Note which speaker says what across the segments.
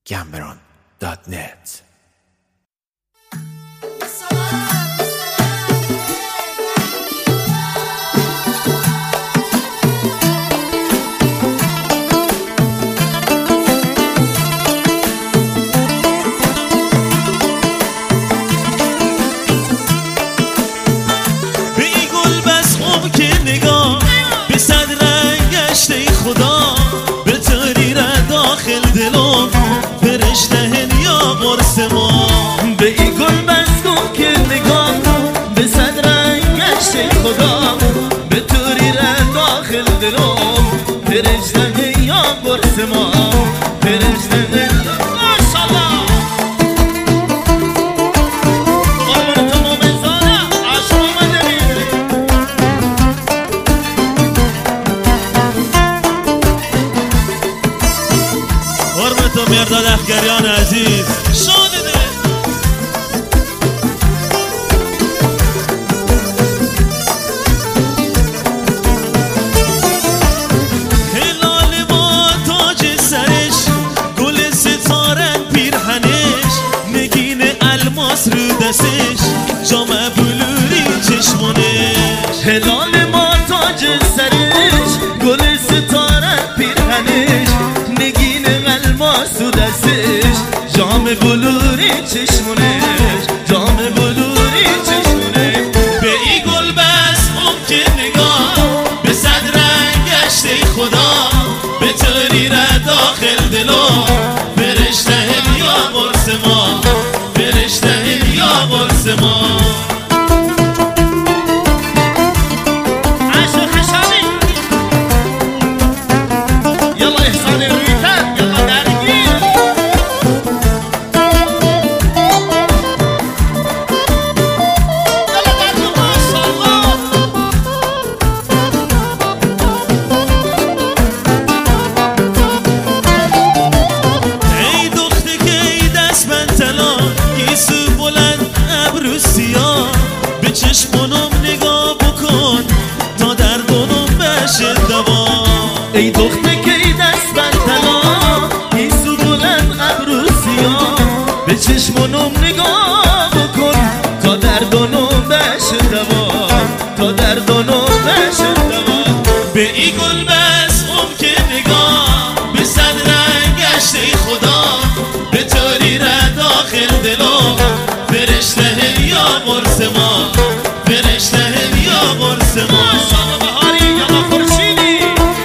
Speaker 1: Cameron.net.
Speaker 2: به این گل بس کن که نگاه به صد رنگ گشته خدا به توری رنگ داخل دلم فرشته یا برس ما فرشته ماشالله قربان تو مومنزانه عشق آمده میره
Speaker 3: قربان تو مرداد افگریان عزیز جام بلوری چشمونش
Speaker 2: هلال ما تاج سرش گل ستاره پیرهنش نگین الماس و دستش جام بلوری چشمونش جام بلوری چشمونش
Speaker 3: به این گل بس ممکن نگاه به صد رنگ گشته خدا به توری را داخل دلم فرشته یا قرص ما فرشته یا قرص ما به چشمونم نگاه بکن تا دردونم بشه دوا
Speaker 2: ای دختر که ای دست بندلا ایسو بلند ابرو سیاه به چشمونم نگاه بکن تا دردونم بشه دوا تا دردونم بشه دوا
Speaker 3: به این گل بس ممکن نگاه به صد رنگ گشته خدا به توری را داخل دلم فرشته یا قرص ما فرشته یا قرص ما
Speaker 2: بهاری یا خورشیدی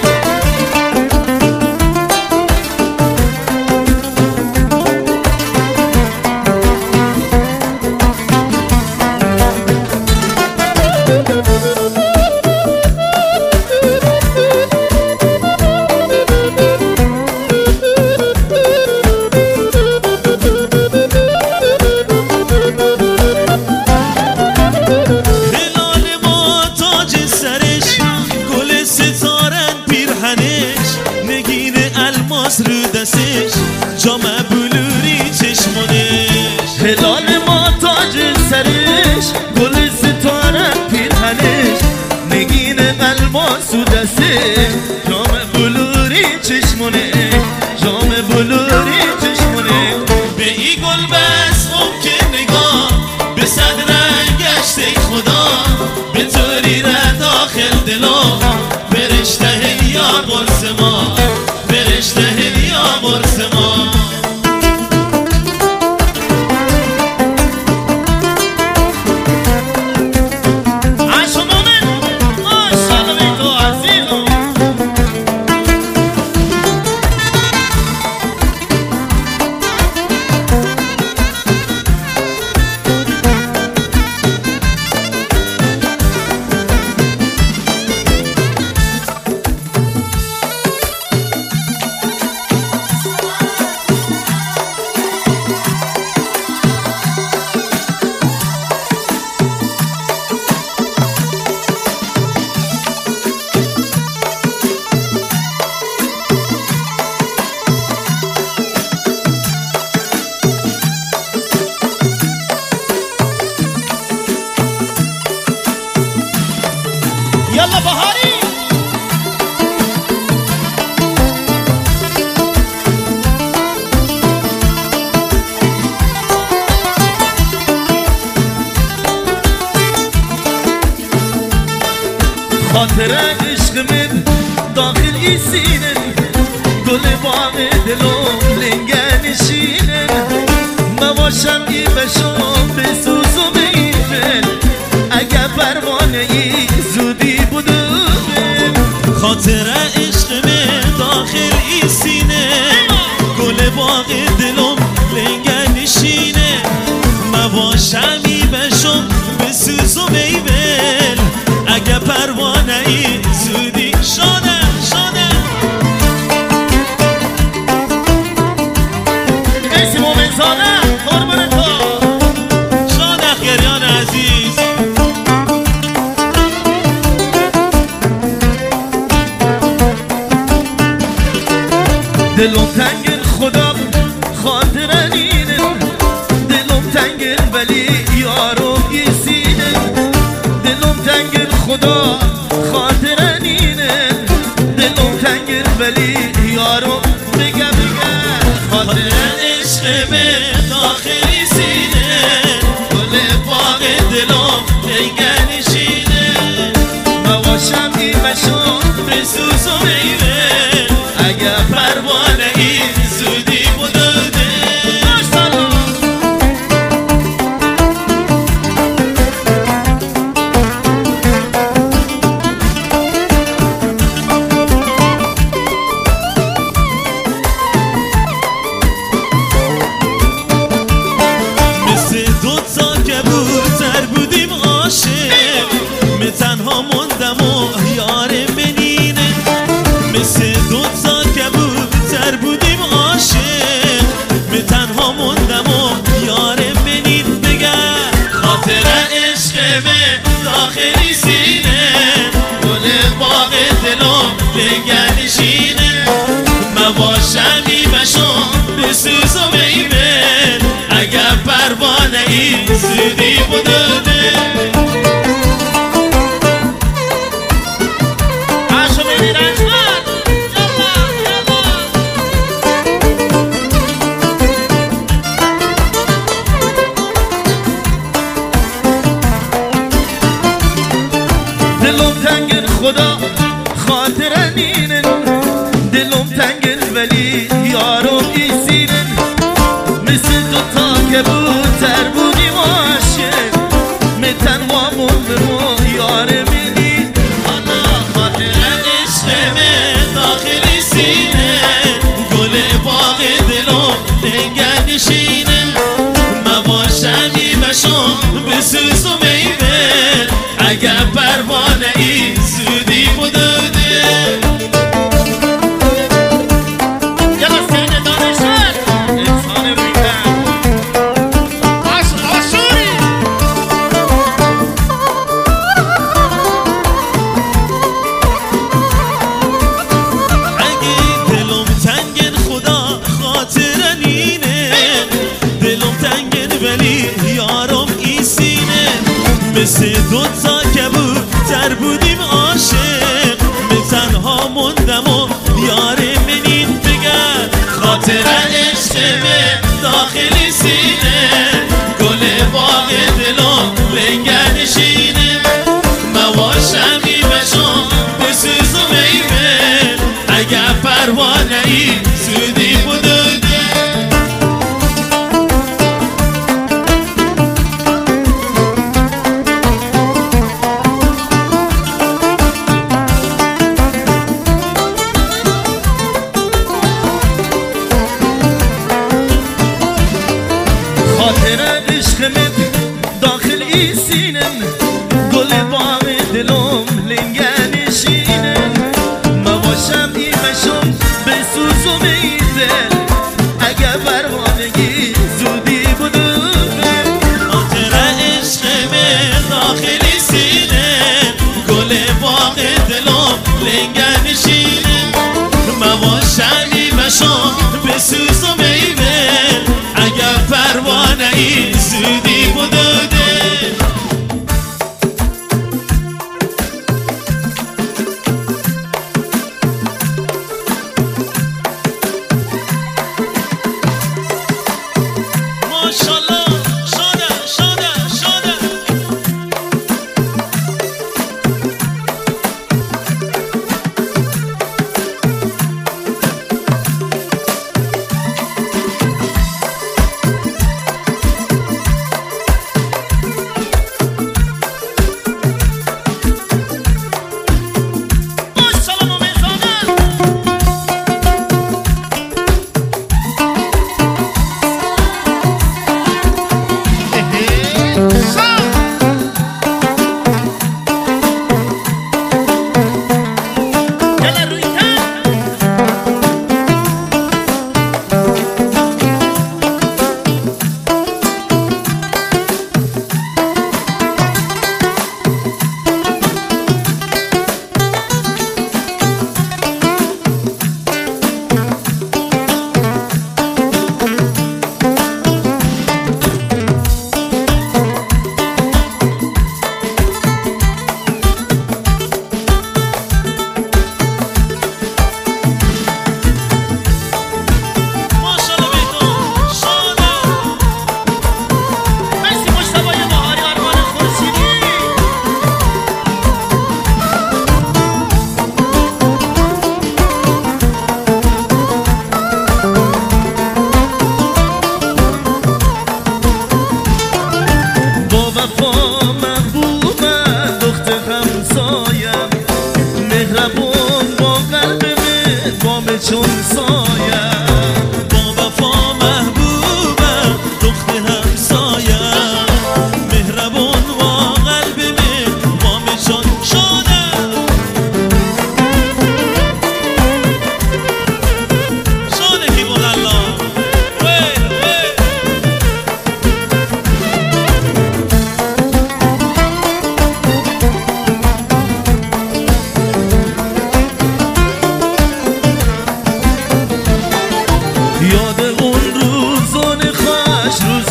Speaker 3: رو دستش جام بلوری چشمونش
Speaker 2: هلال ما تاج سرش گل ستاره پیرهنش نگین الماس و دستش جام بلوری چشمونش جام بلوری چشمونش
Speaker 3: به این گل بس ممکن نگاه به صد رنگ گشته خدا به توری را داخل دلم فرشته یا قرص ما فرشته یا قرص ما
Speaker 2: ایسینن گل باغ دلم لنگنشینن مواشم ای بشم بسوز و بیفن اگه پروانه ای زودی بودم
Speaker 3: خاطر عشق من داخل ایسینه گل باغ دلم لنگنشینه مواشم ای بشم بسوز و بیفن اگه پروانه ای زودی شده
Speaker 2: مرسی مومن زاده قربان تو
Speaker 3: شاده گریان عزیز
Speaker 2: دلم تنگ خدا خاطر نینم دلم تنگ ولی یارو ایسینم دلم تنگ خدا خاطر نینم دلم تنگ ولی یارو بگه
Speaker 3: خاطر عشق من داخلی سینه گل باغ دلم لنگنشینه
Speaker 2: مواشم ای بشم
Speaker 3: بسوز و میوه اگه پروانه ای زودی بودده مثل دوتا کبوتر بودیم عاشق من تنها موندم و یار منینه مثل دوتا کبوتر بودیم عاشق من تنها موندم و یار منین بگه خاطر عشق من داخلی سینه گل باغ دلم لنگنشینه مواشم ای بشم بسوز و میبن اگر پروانه ای زودی بودده
Speaker 2: دلم تنگ خدا خاطر نینن دلم تنگ ولی یارو ایسینن مثل دوتا کبوتر بودیم عاشق من تنها موندم و یار منی
Speaker 3: خاطر عشق من داخلی سینه گل باغ دلم لنگنشینه مواشم ای بشم بسوز و میوه اگر پروانه ای زودی بودده
Speaker 2: یلا سینه دانشن انسان بریکن آشوری
Speaker 3: اگه دلم تنگن خدا خاطر نینه دلم تنگن ولی یارم ایسینه مثل دوتا کبوتر بودیم عاشق من تنها موندم و یار منین بگه خاطر عشق من داخلی سینه گل باغ دلم لنگنشینه مواشم ای بشم بسوز و میوه اگر پروانه ای زودی بودده
Speaker 2: خاطر عشق من داخل ایسینن گل باغ دلم لنگنشینن مواشم ای بشم بسوز و میدن اگه پروانگی زودی بودم
Speaker 3: خاطر عشق من داخلی سینه گل باغ دلم لنگنشینه مواشم ای بشم بسوز و میوه اگر پروانه ای زودی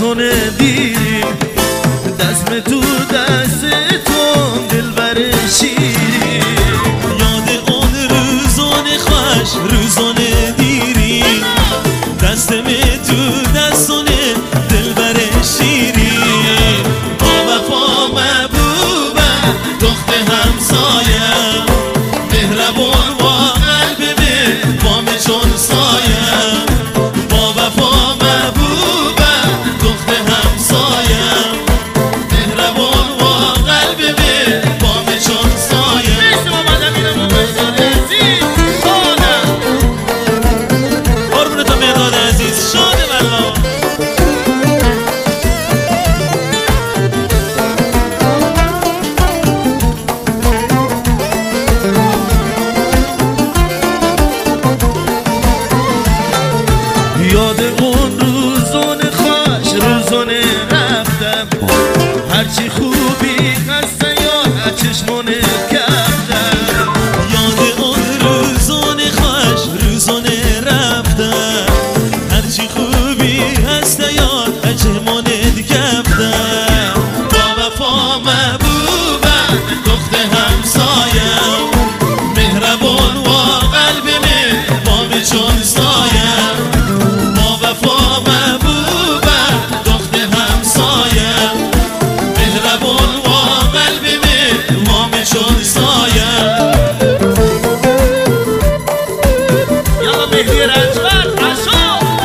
Speaker 2: روزونه دیریم دست به تو دست تو دلبر شیرین
Speaker 3: یاد اون روزونه خوش روزونه دیریم دست به تو دستونه دلبر شیرین با وفا محبوبه دخت همسایه مهربان و قلب بام چون سایه با وفا محبوبه دخت همسایه مهربان و قلب بام چون سایه قربون تو مهداد عزیز شاده والله
Speaker 2: یاد اون روزونه خوش روزونه رفتم هرچی خوبی هست یا چشمونه کفتم
Speaker 3: یاد اون روزونه خوش روزونه رفتم هرچی خوبی هست یا چشمونه کفتم با وفا محبوبه دخت همسایه مهربان و قلب بام چون سایه وفا محبوبه دخت همسایه مهربان و قلب مام چون سایه
Speaker 2: یالا مهدی رجبر عشق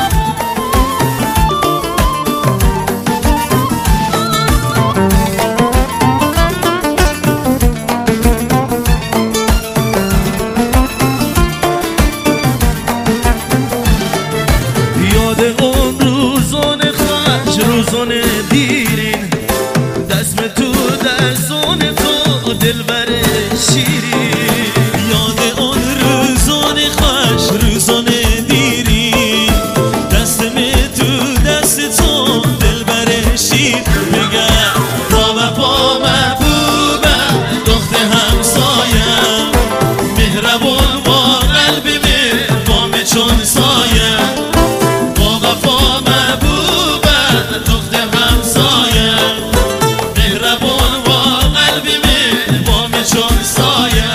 Speaker 2: یاد اون روزونه خوش روزونه دیرین دست به تو دستونه تو دلبر شیرین
Speaker 3: یاد اون روزونه خوش روزونه دیری دست می تو دست تو دلبر شیر میگه با وفا محبوبه دخت همسایه مهربان و قلب بام چون سایه با وفا محبوبه دخت همسایه مهربان و قلب بام چون سایه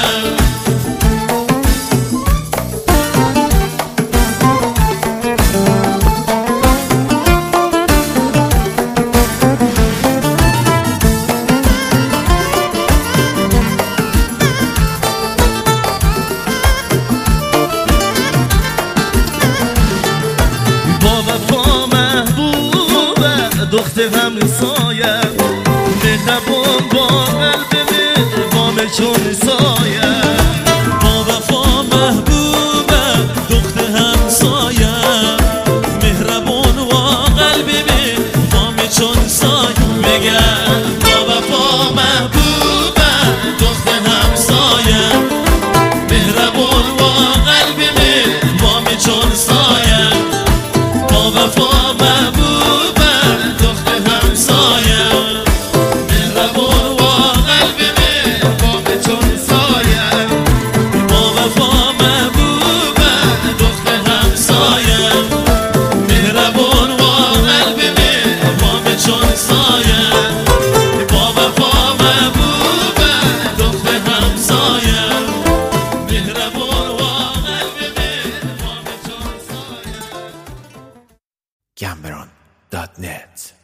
Speaker 2: با وفا محبوبه دخت همسایه مهربان با قلب بام چون سایه
Speaker 3: با وفا محبوبه دخت همسایه مهربان و قلب بام چون سایه میگه با وفا محبوبه دخت همسایه مهربان و قلب بام چون سایه با وفا محبوبه دخت همسایه مهربان و قلب
Speaker 2: بام چون سایه
Speaker 3: با وفا محبوبه دخت همسایه مهربان و قلب بام چون سایه با وفا محبوبه دخت همسایه مهربان و قلب بام چون سایه
Speaker 1: Cameron.net